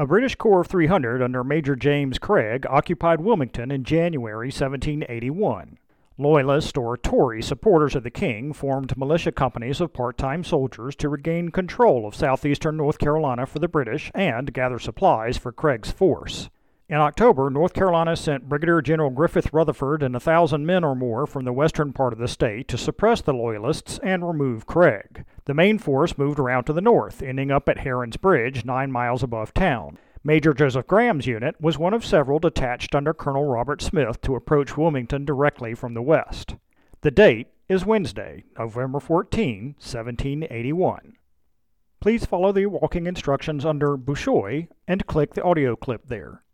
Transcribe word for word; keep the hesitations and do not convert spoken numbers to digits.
A British corps of three hundred under Major James Craig occupied Wilmington in January seventeen eighty-one. Loyalist or Tory supporters of the king formed militia companies of part-time soldiers to regain control of southeastern North Carolina for the British and gather supplies for Craig's force. In October, North Carolina sent Brigadier General Griffith Rutherford and a thousand men or more from the western part of the state to suppress the Loyalists and remove Craig. The main force moved around to the north, ending up at Heron's Bridge, nine miles above town. Major Joseph Graham's unit was one of several detached under Colonel Robert Smith to approach Wilmington directly from the west. The date is Wednesday, November fourteenth, seventeen eighty-one. Please follow the walking instructions under Bushoi and click the audio clip there.